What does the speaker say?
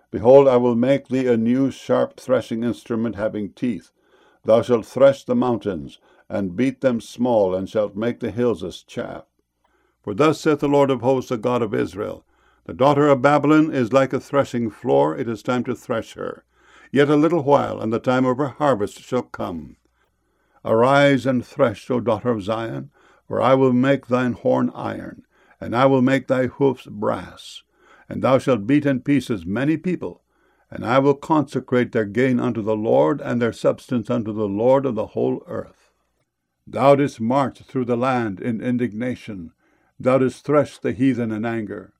Behold, I will make thee a new sharp threshing instrument having teeth. Thou shalt thresh the mountains, and beat them small, and shalt make the hills as chaff. For thus saith the Lord of hosts, the God of Israel, The daughter of Babylon is like a threshing floor, it is time to thresh her. Yet a little while, and the time of her harvest shall come. Arise and thresh, O daughter of Zion, for I will make thine horn iron, and I will make thy hoofs brass. And thou shalt beat in pieces many people, and I will consecrate their gain unto the Lord, and their substance unto the Lord of the whole earth. Thou didst march through the land in indignation. Thou didst thresh the heathen in anger.